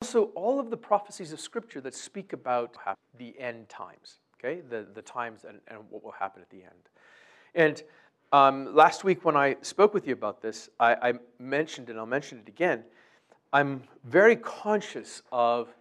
also all of the prophecies of Scripture that speak about the end times, okay? The times and what will happen at the end. And last week when I spoke with you about this, I mentioned, and I'll mention it again, I'm very conscious of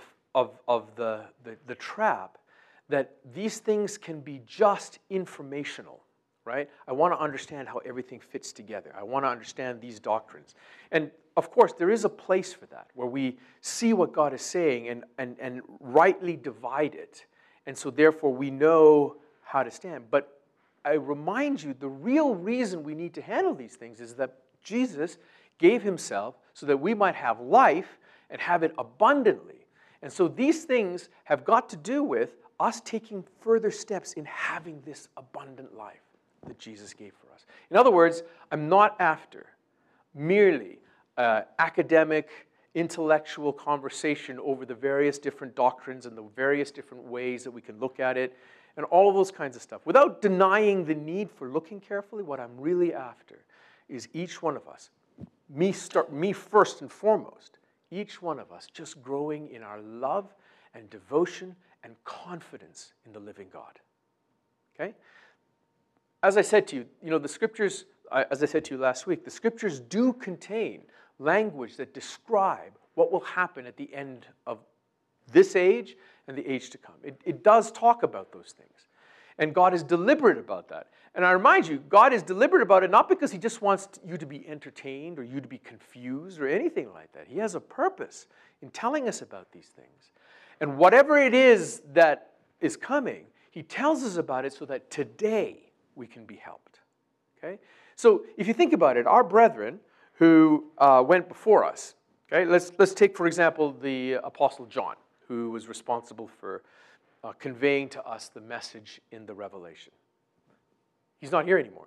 the trap that these things can be just informational, right? I want to understand how everything fits together. I want to understand these doctrines. And of course, there is a place for that, where we see what God is saying and rightly divide it. And so therefore we know how to stand. But I remind you, the real reason we need to handle these things is that Jesus gave himself so that we might have life and have it abundantly. And so these things have got to do with us taking further steps in having this abundant life that Jesus gave for us. In other words, I'm not after merely academic, intellectual conversation over the various different doctrines and the various different ways that we can look at it and all of those kinds of stuff. Without denying the need for looking carefully, what I'm really after is each one of us, me first and foremost, each one of us just growing in our love and devotion and confidence in the living God. Okay? As I said to you, the Scriptures, as I said to you last week, the Scriptures do contain language that describe what will happen at the end of this age and the age to come. It does talk about those things. And God is deliberate about that. And I remind you, God is deliberate about it not because he just wants you to be entertained or you to be confused or anything like that. He has a purpose in telling us about these things. And whatever it is that is coming, he tells us about it so that today we can be helped. Okay? So if you think about it, our brethren who went before us, okay, let's take, for example, the Apostle John, who was responsible for conveying to us the message in the Revelation. He's not here anymore.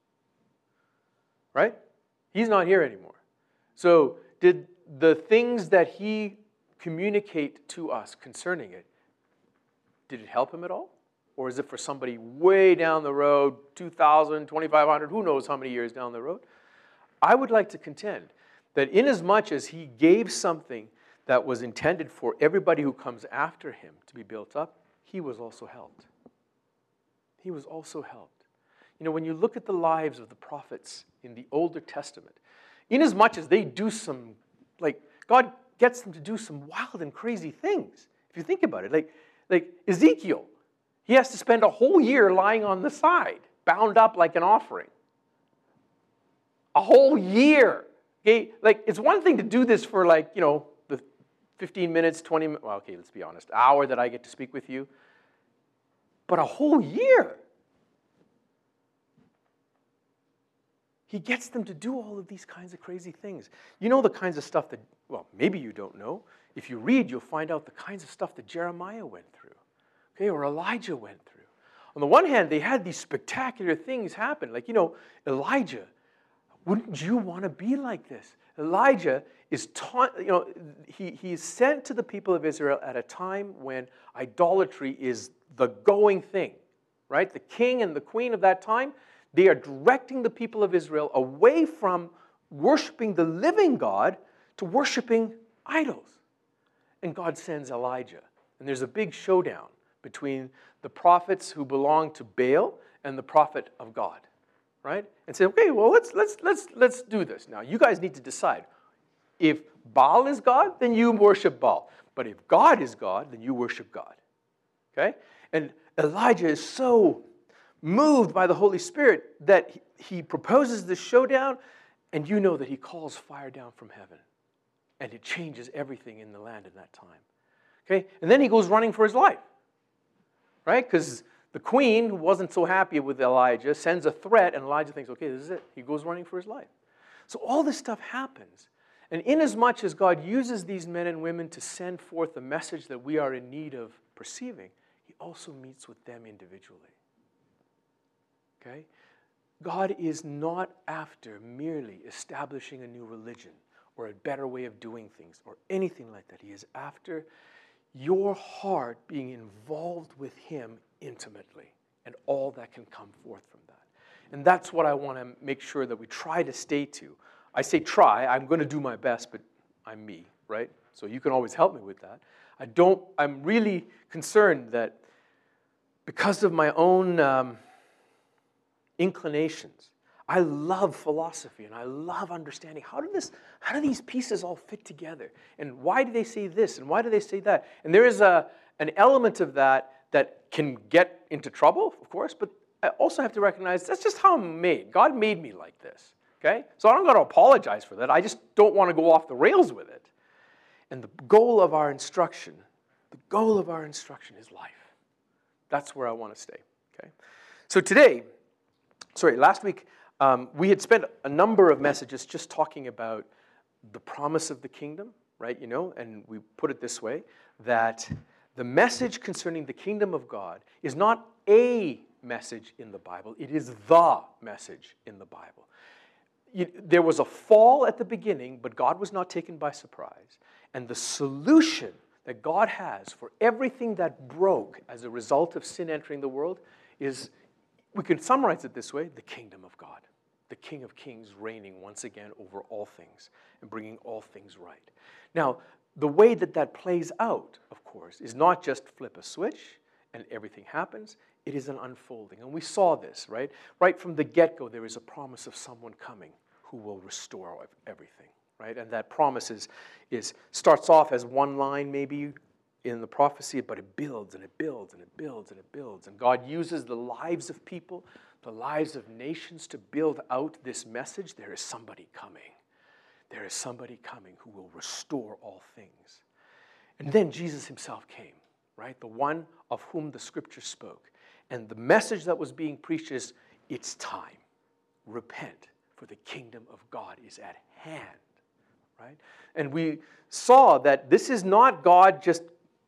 Right? He's not here anymore. So did the things that he communicate to us concerning it, did it help him at all? Or is it for somebody way down the road, 2,000, 2,500, who knows how many years down the road? I would like to contend that inasmuch as he gave something that was intended for everybody who comes after him to be built up, he was also helped. He was also helped. When you look at the lives of the prophets in the Older Testament, inasmuch as they do some, God gets them to do some wild and crazy things. If you think about it, like Ezekiel, he has to spend a whole year lying on the side, bound up like an offering. A whole year. Okay? It's one thing to do this for the 15 minutes, 20 minutes, well, okay, let's be honest, hour that I get to speak with you. But a whole year. He gets them to do all of these kinds of crazy things. You know the kinds of stuff that, well, maybe you don't know. If you read, you'll find out the kinds of stuff that Jeremiah went through, okay, or Elijah went through. On the one hand, they had these spectacular things happen. Elijah, wouldn't you want to be like this? Elijah is taught, he is sent to the people of Israel at a time when idolatry is the going thing, right? The king and the queen of that time, they are directing the people of Israel away from worshiping the living God to worshiping idols. And God sends Elijah. And there's a big showdown between the prophets who belong to Baal and the prophet of God, right? And say, okay, well, let's do this. Now, you guys need to decide. If Baal is God, then you worship Baal. But if God is God, then you worship God. Okay? And Elijah is so moved by the Holy Spirit that he proposes this showdown, and you know that he calls fire down from heaven. And it changes everything in the land in that time. Okay? And then he goes running for his life. Right? Because the queen, who wasn't so happy with Elijah, sends a threat, and Elijah thinks, okay, this is it. He goes running for his life. So all this stuff happens. And inasmuch as God uses these men and women to send forth the message that we are in need of perceiving, he also meets with them individually. Okay? God is not after merely establishing a new religion or a better way of doing things or anything like that. He is after your heart being involved with him intimately and all that can come forth from that. And that's what I want to make sure that we try to stay to. I say try, I'm going to do my best, but I'm me, right? So you can always help me with that. I'm really concerned that because of my own inclinations, I love philosophy and I love understanding how do these pieces all fit together? And why do they say this and why do they say that? And there is an element of that can get into trouble, of course, but I also have to recognize that's just how I'm made. God made me like this, okay? So I don't got to apologize for that. I just don't want to go off the rails with it. And the goal of our instruction is life. That's where I want to stay, okay? So last week, we had spent a number of messages just talking about the promise of the kingdom, right? And we put it this way, that the message concerning the kingdom of God is not a message in the Bible. It is the message in the Bible. There was a fall at the beginning, but God was not taken by surprise. And the solution that God has for everything that broke as a result of sin entering the world is, we can summarize it this way, the kingdom of God. The King of Kings reigning once again over all things and bringing all things right. Now, the way that plays out, of course, is not just flip a switch and everything happens. It is an unfolding. And we saw this, right? Right from the get-go, there is a promise of someone coming who will restore everything, right? And that promise starts off as one line maybe in the prophecy, but it builds and it builds and it builds and it builds. And God uses the lives of people, the lives of nations to build out this message. There is somebody coming. There is somebody coming who will restore all things. And then Jesus himself came, right? The one of whom the scripture spoke. And the message that was being preached is, it's time. Repent, for the kingdom of God is at hand, right? And we saw that this is not God just,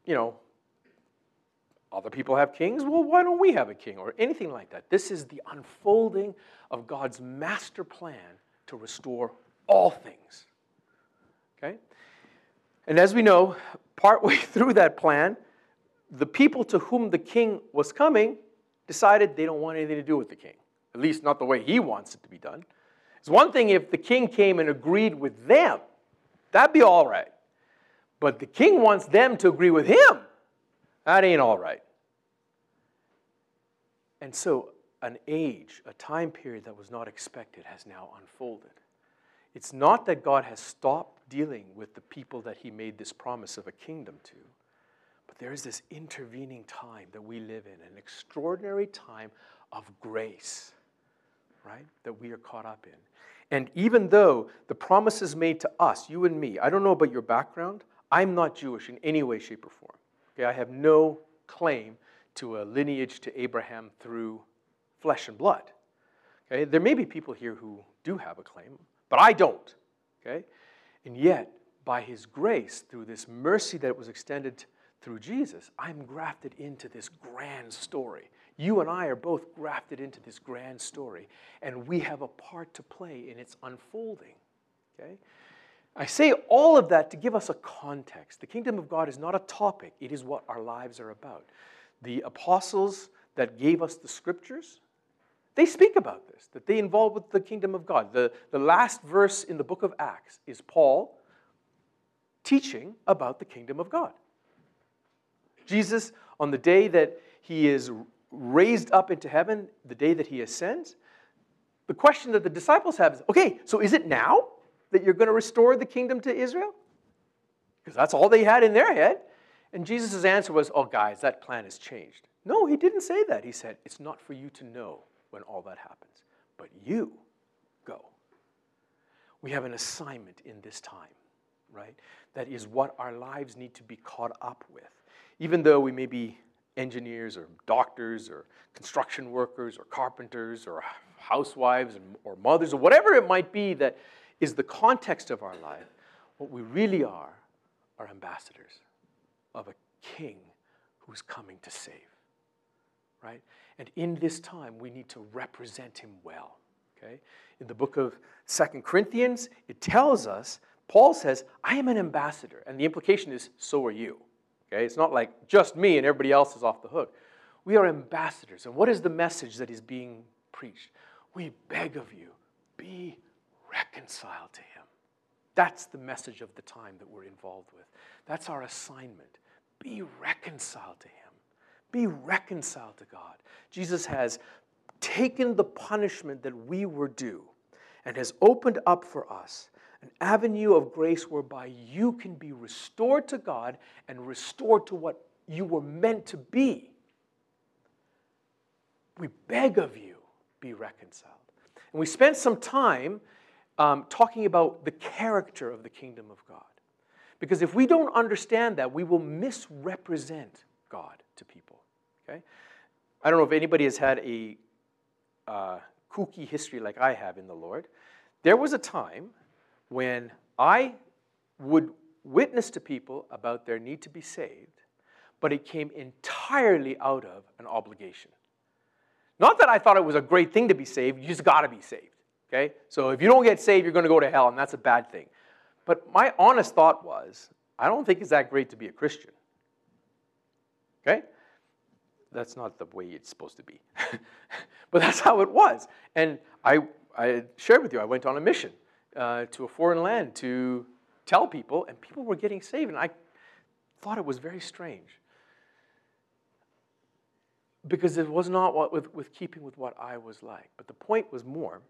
other people have kings, well, why don't we have a king? Or anything like that. This is the unfolding of God's master plan to restore all things, okay? And as we know, partway through that plan, the people to whom the king was coming decided they don't want anything to do with the king, at least not the way he wants it to be done. It's one thing if the king came and agreed with them. That'd be all right. But the king wants them to agree with him. That ain't all right. And so a time period that was not expected has now unfolded. It's not that God has stopped dealing with the people that he made this promise of a kingdom to, but there is this intervening time that we live in, an extraordinary time of grace, right, that we are caught up in. And even though the promises made to us, you and me, I don't know about your background, I'm not Jewish in any way, shape, or form. Okay, I have no claim to a lineage to Abraham through flesh and blood. Okay, there may be people here who do have a claim, but I don't. Okay, and yet, by his grace, through this mercy that was extended through Jesus, I'm grafted into this grand story. You and I are both grafted into this grand story, and we have a part to play in its unfolding. Okay? I say all of that to give us a context. The kingdom of God is not a topic. It is what our lives are about. The apostles that gave us the scriptures, they speak about this, that they involve with the kingdom of God. The last verse in the book of Acts is Paul teaching about the kingdom of God. Jesus, on the day that he is raised up into heaven, the day that he ascends, the question that the disciples have is, okay, so is it now that you're going to restore the kingdom to Israel? Because that's all they had in their head. And Jesus' answer was, oh, guys, that plan has changed. No, he didn't say that. He said, it's not for you to know when all that happens, but you go. We have an assignment in this time, right? That is what our lives need to be caught up with. Even though we may be engineers or doctors or construction workers or carpenters or housewives or mothers or whatever it might be that is the context of our life, what we really are ambassadors of a king who's coming to save, right? And in this time, we need to represent him well, okay? In the book of 2 Corinthians, it tells us, Paul says, I am an ambassador. And the implication is, so are you. Okay? It's not like just me and everybody else is off the hook. We are ambassadors. And what is the message that is being preached? We beg of you, be reconciled to him. That's the message of the time that we're involved with. That's our assignment. Be reconciled to him. Be reconciled to God. Jesus has taken the punishment that we were due and has opened up for us an avenue of grace whereby you can be restored to God and restored to what you were meant to be. We beg of you, be reconciled. And we spent some time talking about the character of the kingdom of God. Because if we don't understand that, we will misrepresent God to people. Okay? I don't know if anybody has had a kooky history like I have in the Lord. There was a time when I would witness to people about their need to be saved, but it came entirely out of an obligation. Not that I thought it was a great thing to be saved, you just got to be saved. Okay? So if you don't get saved, you're going to go to hell, and that's a bad thing. But my honest thought was, I don't think it's that great to be a Christian. Okay? That's not the way it's supposed to be. But that's how it was. And I shared with you, I went on a mission to a foreign land to tell people, and people were getting saved, and I thought it was very strange. Because it was not with keeping with what I was like. But the point was more,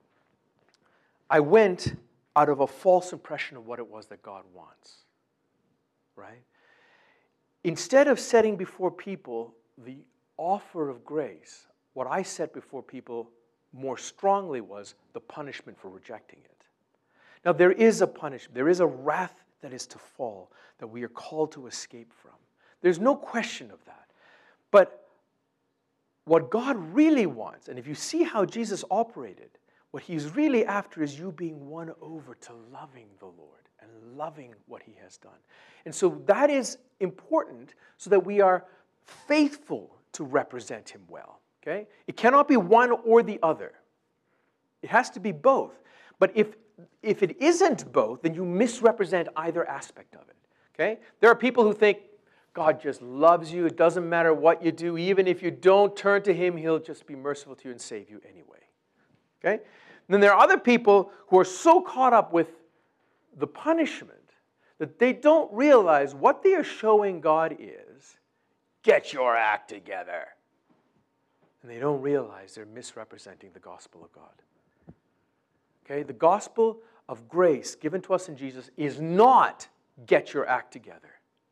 I went out of a false impression of what it was that God wants. Right? Instead of setting before people the offer of grace, what I set before people more strongly was the punishment for rejecting it. Now, there is a punishment. There is a wrath that is to fall that we are called to escape from. There's no question of that. But what God really wants, and if you see how Jesus operated, what he's really after is you being won over to loving the Lord and loving what he has done. And so that is important so that we are faithful to represent him well. Okay? It cannot be one or the other. It has to be both. But if it isn't both, then you misrepresent either aspect of it. Okay? There are people who think God just loves you. It doesn't matter what you do. Even if you don't turn to him, he'll just be merciful to you and save you anyway. Okay? And then there are other people who are so caught up with the punishment that they don't realize what they are showing God is, get your act together. And they don't realize they're misrepresenting the gospel of God. Okay? The gospel of grace given to us in Jesus is not get your act together.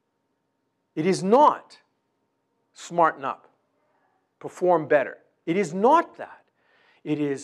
It is not smarten up, perform better. It is not that. It is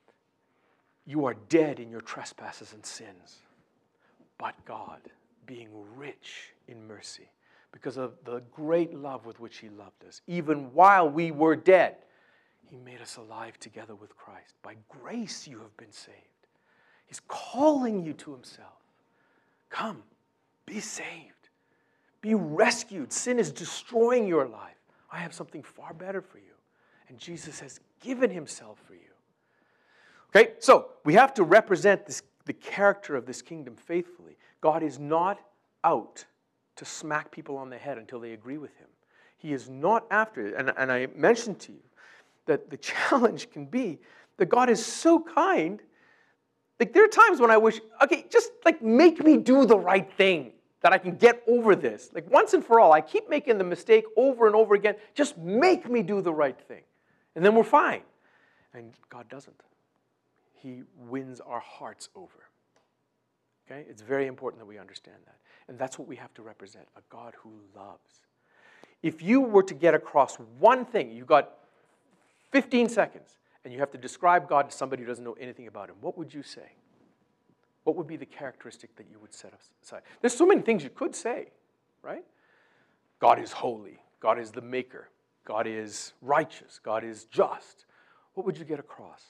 you are dead in your trespasses and sins, but God, being rich in mercy, because of the great love with which he loved us, even while we were dead, he made us alive together with Christ. By grace you have been saved. He's calling you to himself. Come, be saved. Be rescued. Sin is destroying your life. I have something far better for you. And Jesus has given himself for you. Okay, so we have to represent the character of this kingdom faithfully. God is not out to smack people on the head until they agree with him. He is not after it. And I mentioned to you that the challenge can be that God is so kind. Like there are times when I wish, okay, just like make me do the right thing that I can get over this. Like once and for all, I keep making the mistake over and over again. Just make me do the right thing. And then we're fine. And God doesn't. He wins our hearts over. Okay? It's very important that we understand that. And that's what we have to represent, a God who loves. If you were to get across one thing, you've got 15 seconds, and you have to describe God to somebody who doesn't know anything about him, what would you say? What would be the characteristic that you would set aside? There's so many things you could say, right? God is holy. God is the maker. God is righteous. God is just. What would you get across?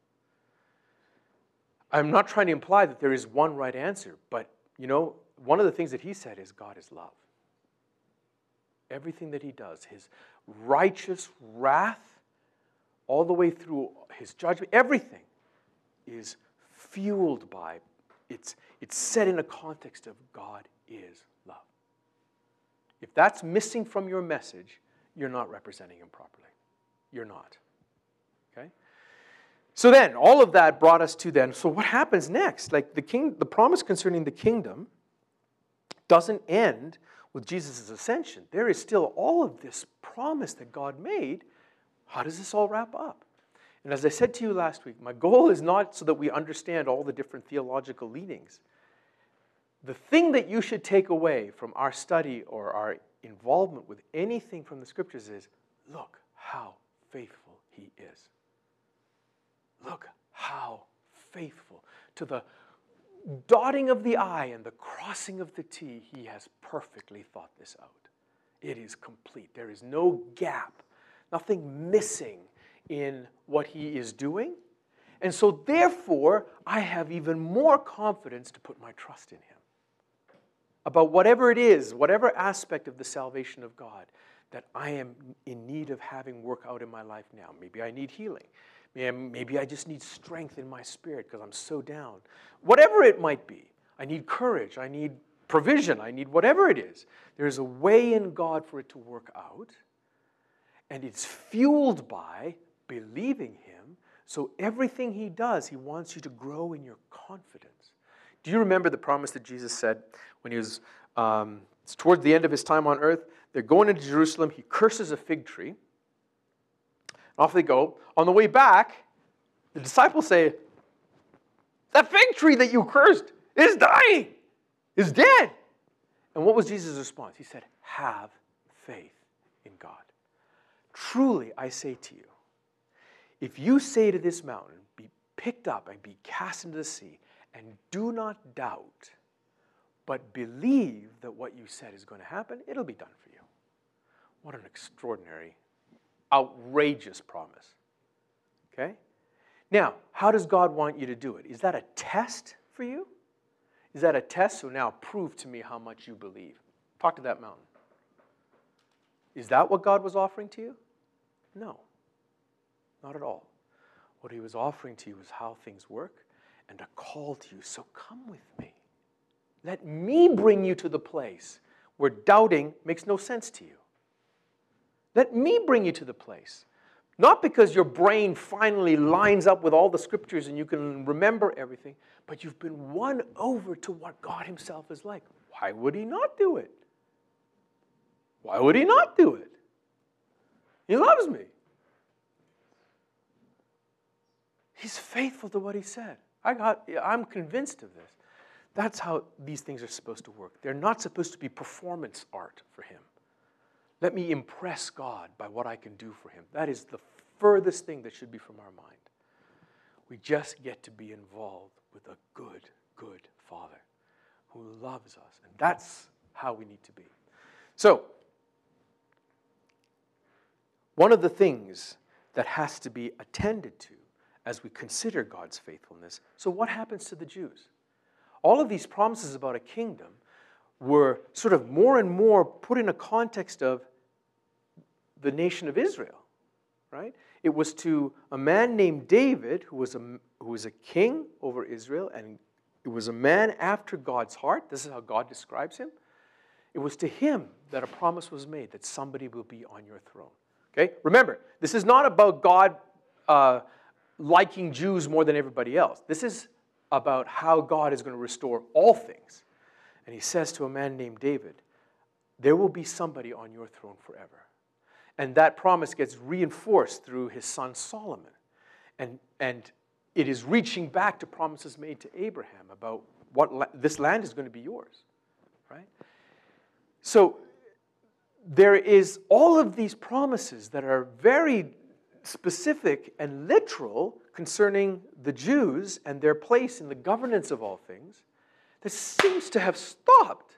I'm not trying to imply that there is one right answer, but, one of the things that he said is God is love. Everything that he does, his righteous wrath, all the way through his judgment, everything is fueled by, it's set in a context of God is love. If that's missing from your message, you're not representing him properly. You're not. Okay? So then, all of that brought us to then, so what happens next? Like the promise concerning the kingdom doesn't end with Jesus' ascension. There is still all of this promise that God made. How does this all wrap up? And as I said to you last week, my goal is not so that we understand all the different theological leanings. The thing that you should take away from our study or our involvement with anything from the Scriptures is, look how faithful He is. Look how faithful. To the dotting of the I and the crossing of the T, He has perfectly thought this out. It is complete. There is no gap, nothing missing in what He is doing. And so therefore, I have even more confidence to put my trust in Him. About whatever it is, whatever aspect of the salvation of God that I am in need of having work out in my life now. Maybe I need healing. Maybe I just need strength in my spirit because I'm so down. Whatever it might be. I need courage. I need provision. I need whatever it is. There's a way in God for it to work out. And it's fueled by believing Him. So everything He does, He wants you to grow in your confidence. Do you remember the promise that Jesus said when He was towards the end of His time on earth? They're going into Jerusalem. He curses a fig tree. Off they go. On the way back, the disciples say, that fig tree that you cursed is dying, is dead. And what was Jesus' response? He said, have faith in God. Truly, I say to you, if you say to this mountain, be picked up and be cast into the sea, and do not doubt, but believe that what you said is going to happen, it'll be done for you. What an extraordinary, outrageous promise. Okay? Now, how does God want you to do it? Is that a test for you? Is that a test? So now prove to me how much you believe. Talk to that mountain. Is that what God was offering to you? No. Not at all. What He was offering to you was how things work and a call to you. So come with me. Let me bring you to the place where doubting makes no sense to you. Let me bring you to the place. Not because your brain finally lines up with all the Scriptures and you can remember everything, but you've been won over to what God Himself is like. Why would He not do it? Why would He not do it? He loves me. He's faithful to what He said. I'm convinced of this. That's how these things are supposed to work. They're not supposed to be performance art for Him. Let me impress God by what I can do for Him. That is the furthest thing that should be from our mind. We just get to be involved with a good, good Father who loves us. And that's how we need to be. So, one of the things that has to be attended to as we consider God's faithfulness, so what happens to the Jews? All of these promises about a kingdom were sort of more and more put in a context of the nation of Israel, right? It was to a man named David, who was a king over Israel, and it was a man after God's heart. This is how God describes him. It was to him that a promise was made that somebody will be on your throne. Okay? Remember, this is not about God liking Jews more than everybody else. This is about how God is going to restore all things. And He says to a man named David, there will be somebody on your throne forever. And that promise gets reinforced through his son Solomon. And it is reaching back to promises made to Abraham about this land is going to be yours. Right? So there is all of these promises that are very specific and literal concerning the Jews and their place in the governance of all things that seems to have stopped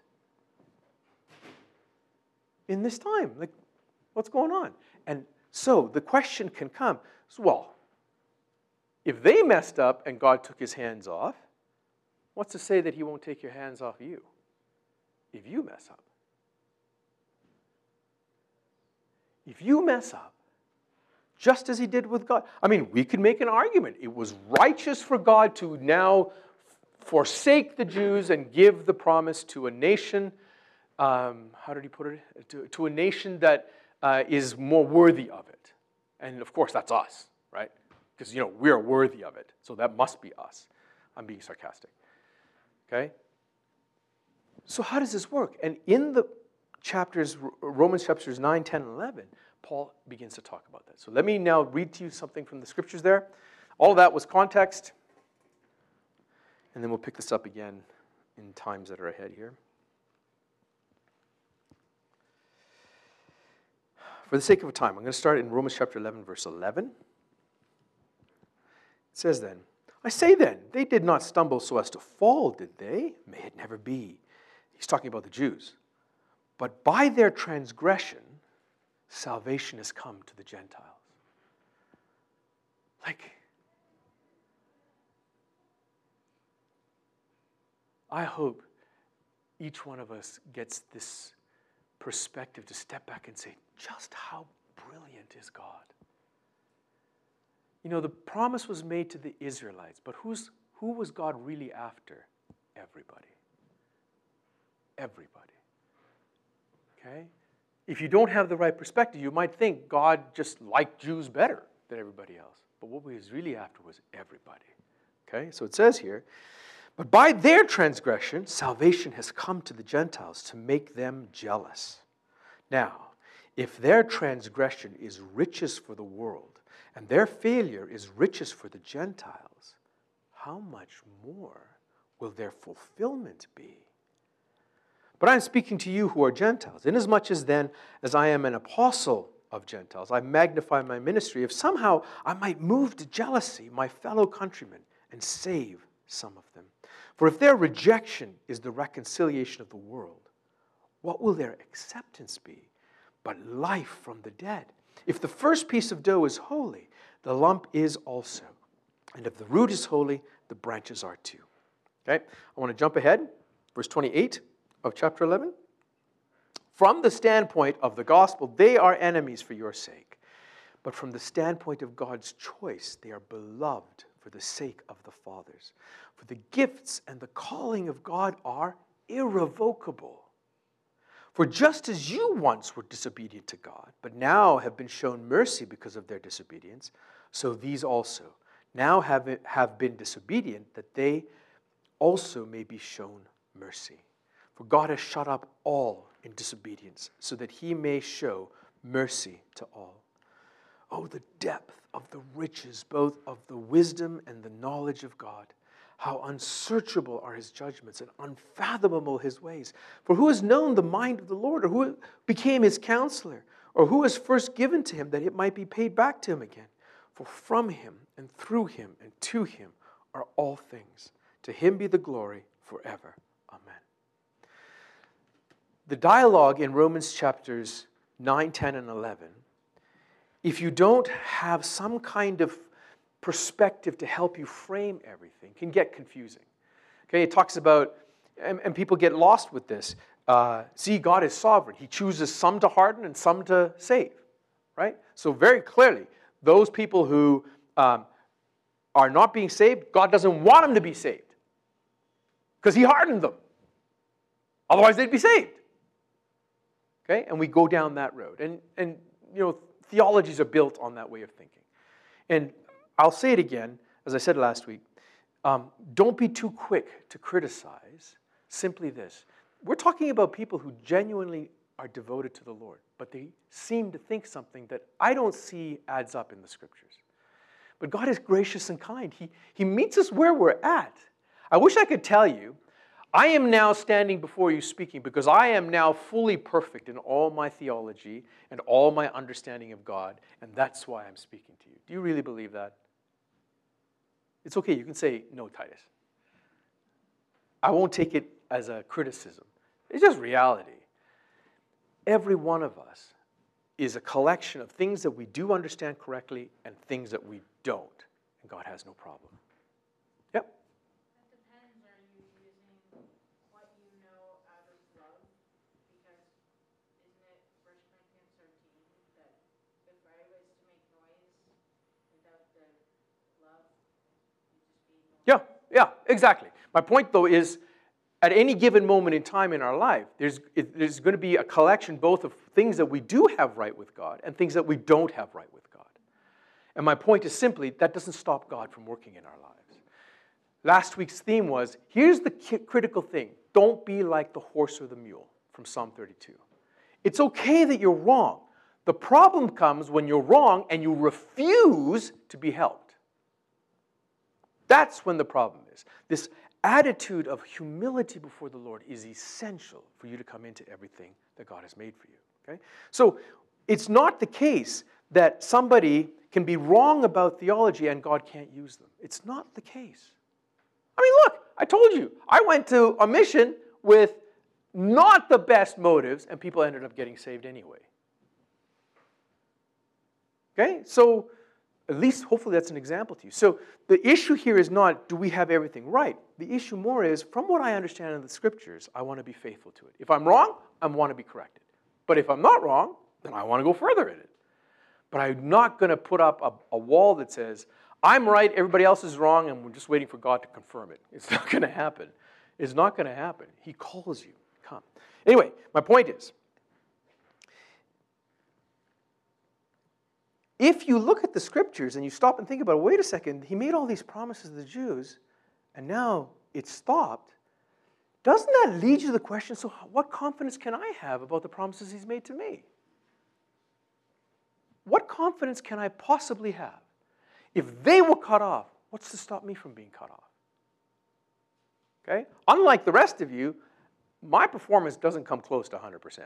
in this time. Like, what's going on? And so the question can come, well, if they messed up and God took His hands off, what's to say that He won't take your hands off you if you mess up? If you mess up, just as He did with God. I mean, we could make an argument. It was righteous for God to now forsake the Jews and give the promise to a nation, how did He put it? To a nation that is more worthy of it. And of course, that's us, right? because, we are worthy of it. So that must be us. I'm being sarcastic. Okay? So how does this work? And in the Romans chapters 9, 10, and 11, Paul begins to talk about that. So let me now read to you something from the scriptures there. All of that was context. And then we'll pick this up again in times that are ahead here. For the sake of time, I'm going to start in Romans chapter 11, verse 11. It says then, I say then, they did not stumble so as to fall, did they? May it never be. He's talking about the Jews. But by their transgression, salvation has come to the Gentiles. I hope each one of us gets this perspective to step back and say, just how brilliant is God? The promise was made to the Israelites, but who was God really after? Everybody. Everybody. Okay? If you don't have the right perspective, you might think God just liked Jews better than everybody else. But what he was really after was everybody. Okay? So it says here, but by their transgression, salvation has come to the Gentiles to make them jealous. Now, if their transgression is riches for the world, and their failure is riches for the Gentiles, how much more will their fulfillment be? But I am speaking to you who are Gentiles, inasmuch as then, as I am an apostle of Gentiles, I magnify my ministry, if somehow I might move to jealousy my fellow countrymen and save some of them. For if their rejection is the reconciliation of the world, what will their acceptance be but life from the dead? If the first piece of dough is holy, the lump is also. And if the root is holy, the branches are too. Okay, I want to jump ahead. Verse 28 of chapter 11. From the standpoint of the gospel, they are enemies for your sake. But from the standpoint of God's choice, they are beloved for the sake of the fathers. For the gifts and the calling of God are irrevocable. For just as you once were disobedient to God, but now have been shown mercy because of their disobedience, so these also now have been disobedient, that they also may be shown mercy. For God has shut up all in disobedience, so that he may show mercy to all. Oh, the depth of the riches, both of the wisdom and the knowledge of God. How unsearchable are his judgments and unfathomable his ways. For who has known the mind of the Lord, or who became his counselor, or who was first given to him that it might be paid back to him again? For from him and through him and to him are all things. To him be the glory forever. Amen. The dialogue in Romans chapters 9, 10, and 11, if you don't have some kind of perspective to help you frame everything, can get confusing. Okay, it talks about, and people get lost with this. See, God is sovereign. He chooses some to harden and some to save, right? So very clearly, those people who are not being saved, God doesn't want them to be saved because he hardened them. Otherwise, they'd be saved. Okay, and we go down that road. And theologies are built on that way of thinking. And I'll say it again, as I said last week, don't be too quick to criticize. Simply this. We're talking about people who genuinely are devoted to the Lord, but they seem to think something that I don't see adds up in the scriptures. But God is gracious and kind. He meets us where we're at. I wish I could tell you, I am now standing before you speaking because I am now fully perfect in all my theology and all my understanding of God, and that's why I'm speaking to you. Do you really believe that? It's okay, you can say, no, Titus. I won't take it as a criticism. It's just reality. Every one of us is a collection of things that we do understand correctly and things that we don't, and God has no problem. Yep. It depends. Are you using what you know out of love? Because isn't it 1 Corinthians 13 that if I was to make noise without the love, you'd just be noise? Yeah, exactly. My point, though, is at any given moment in time in our life, there's going to be a collection both of things that we do have right with God and things that we don't have right with God. And my point is simply, that doesn't stop God from working in our lives. Last week's theme was, here's the critical thing. Don't be like the horse or the mule from Psalm 32. It's okay that you're wrong. The problem comes when you're wrong and you refuse to be helped. That's when the problem is. This attitude of humility before the Lord is essential for you to come into everything that God has made for you. Okay? So it's not the case that somebody can be wrong about theology and God can't use them. It's not the case. I mean, look, I told you, I went to a mission with not the best motives, and people ended up getting saved anyway. Okay? So, at least, hopefully, that's an example to you. So, the issue here is not, do we have everything right? The issue more is, from what I understand in the Scriptures, I want to be faithful to it. If I'm wrong, I want to be corrected. But if I'm not wrong, then I want to go further in it. But I'm not going to put up a wall that says, I'm right, everybody else is wrong, and we're just waiting for God to confirm it. It's not going to happen. It's not going to happen. He calls you. Come. Anyway, my point is, if you look at the Scriptures and you stop and think about it, wait a second, he made all these promises to the Jews, and now it's stopped. Doesn't that lead you to the question, so what confidence can I have about the promises he's made to me? What confidence can I possibly have? If they were cut off, what's to stop me from being cut off? Okay? Unlike the rest of you, my performance doesn't come close to 100%.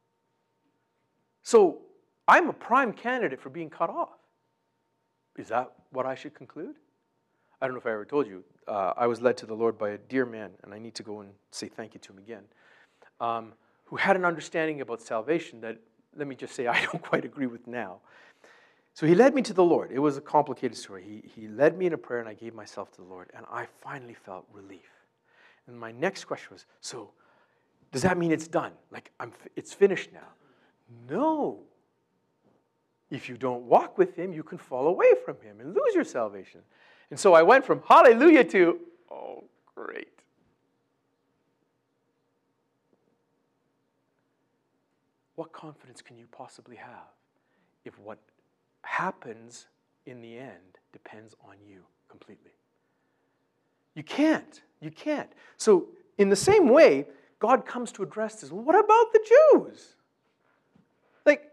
So I'm a prime candidate for being cut off. Is that what I should conclude? I don't know if I ever told you. I was led to the Lord by a dear man, and I need to go and say thank you to him again, who had an understanding about salvation that, let me just say, I don't quite agree with now. So he led me to the Lord. It was a complicated story. He led me in a prayer, and I gave myself to the Lord, and I finally felt relief. And my next question was, so does that mean it's done? Like, it's finished now? No. If you don't walk with him, you can fall away from him and lose your salvation. And so I went from hallelujah to, oh, great. What confidence can you possibly have if what happens in the end depends on you completely? You can't. You can't. So in the same way, God comes to address this. Well, what about the Jews? Like,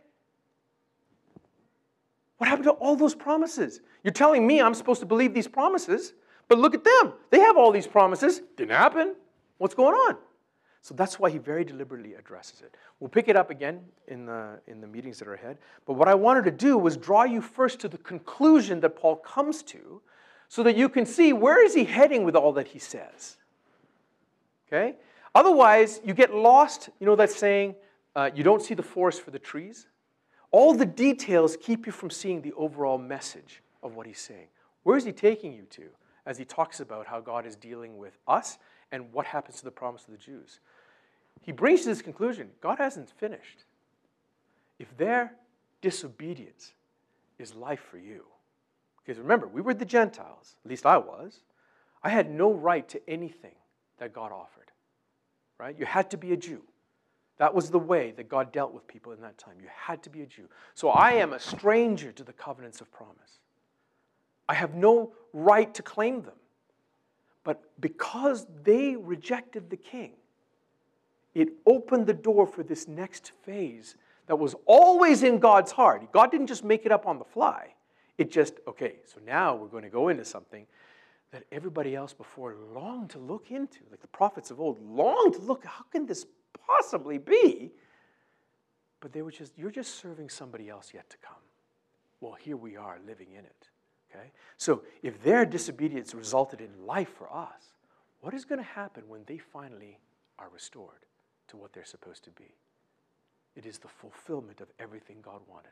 what happened to all those promises? You're telling me I'm supposed to believe these promises, but look at them. They have all these promises. Didn't happen. What's going on? So that's why he very deliberately addresses it. We'll pick it up again in the meetings that are ahead. But what I wanted to do was draw you first to the conclusion that Paul comes to so that you can see where is he heading with all that he says. Okay? Otherwise, you get lost. You know that saying, you don't see the forest for the trees? All the details keep you from seeing the overall message of what he's saying. Where is he taking you to as he talks about how God is dealing with us and what happens to the promise of the Jews? He brings to this conclusion, God hasn't finished. If their disobedience is life for you, because remember, we were the Gentiles, at least I was. I had no right to anything that God offered, right? You had to be a Jew. That was the way that God dealt with people in that time. You had to be a Jew. So I am a stranger to the covenants of promise. I have no right to claim them. But because they rejected the king, it opened the door for this next phase that was always in God's heart. God didn't just make it up on the fly. It just, okay, so now we're going to go into something that everybody else before longed to look into. Like the prophets of old longed to look, how can this possibly be? But they were just, you're just serving somebody else yet to come. Well, here we are living in it. Okay? So if their disobedience resulted in life for us, what is going to happen when they finally are restored to what they're supposed to be? It is the fulfillment of everything God wanted.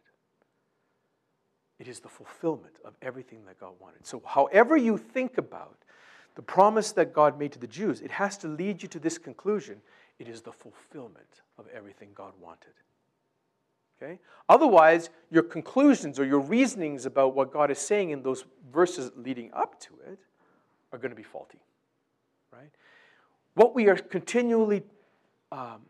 It is the fulfillment of everything that God wanted. So however you think about the promise that God made to the Jews, it has to lead you to this conclusion. It is the fulfillment of everything God wanted. Okay? Otherwise, your conclusions or your reasonings about what God is saying in those verses leading up to it are going to be faulty. Right? What we are continually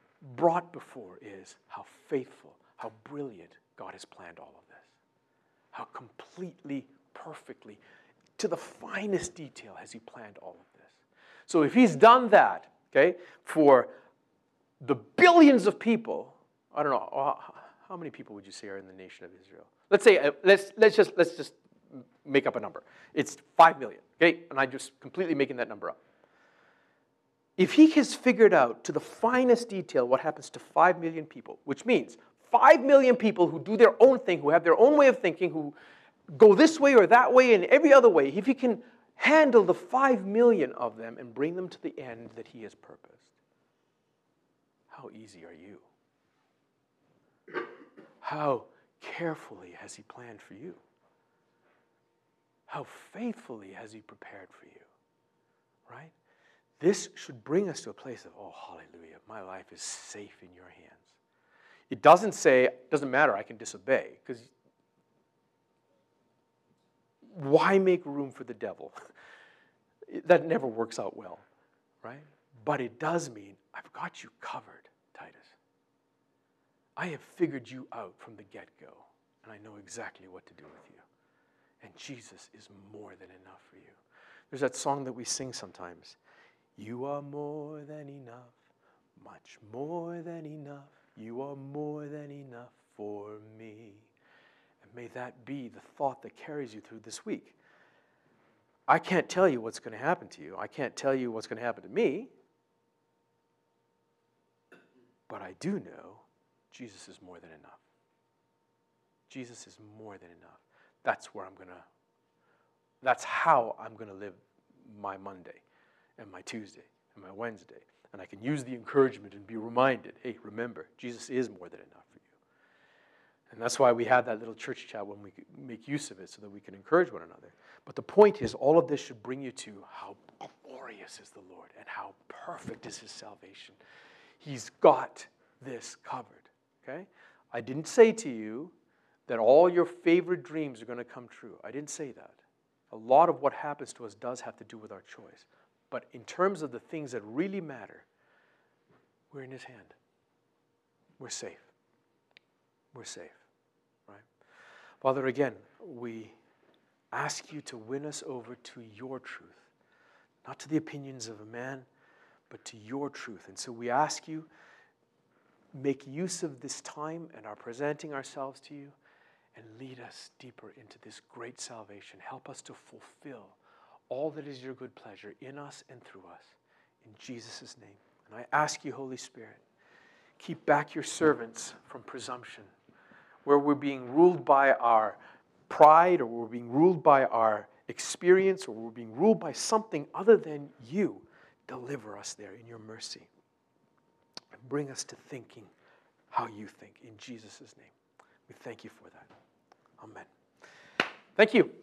brought before is how faithful, how brilliant God has planned all of this. how completely, perfectly, to the finest detail has he planned all of this. So if he's done that, okay, for the billions of people, I don't know, how many people would you say are in the nation of Israel? Let's say, let's just make up a number. It's 5 million, okay? And I'm just completely making that number up. If he has figured out to the finest detail what happens to 5 million people, which means 5 million people who do their own thing, who have their own way of thinking, who go this way or that way and every other way, if he can handle the 5 million of them and bring them to the end that he has purposed, how easy are you? How carefully has he planned for you? How faithfully has he prepared for you? Right? This should bring us to a place of, oh, hallelujah, my life is safe in your hands. It doesn't say, it doesn't matter, I can disobey, because why make room for the devil? That never works out well, right? But it does mean, I've got you covered, Titus. I have figured you out from the get-go, and I know exactly what to do with you. And Jesus is more than enough for you. There's that song that we sing sometimes. You are more than enough, much more than enough. You are more than enough for me. And may that be the thought that carries you through this week. I can't tell you what's going to happen to you. I can't tell you what's going to happen to me. But I do know Jesus is more than enough. Jesus is more than enough. That's how I'm going to live my Monday and my Tuesday and my Wednesday. And I can use the encouragement and be reminded, hey, remember, Jesus is more than enough for you. And that's why we have that little church chat when we make use of it so that we can encourage one another. But the point is, all of this should bring you to how glorious is the Lord and how perfect is his salvation. He's got this covered, okay? I didn't say to you that all your favorite dreams are going to come true. I didn't say that. A lot of what happens to us does have to do with our choice. But in terms of the things that really matter, we're in his hand. We're safe. We're safe, right? Father, again, we ask you to win us over to your truth, not to the opinions of a man, but to your truth. And so we ask you, make use of this time and our presenting ourselves to you, and lead us deeper into this great salvation. Help us to fulfill all that is your good pleasure in us and through us. In Jesus' name. And I ask you, Holy Spirit, keep back your servants from presumption, where we're being ruled by our pride, or we're being ruled by our experience, or we're being ruled by something other than you. Deliver us there in your mercy. And bring us to thinking how you think. In Jesus' name. We thank you for that. Amen. Thank you.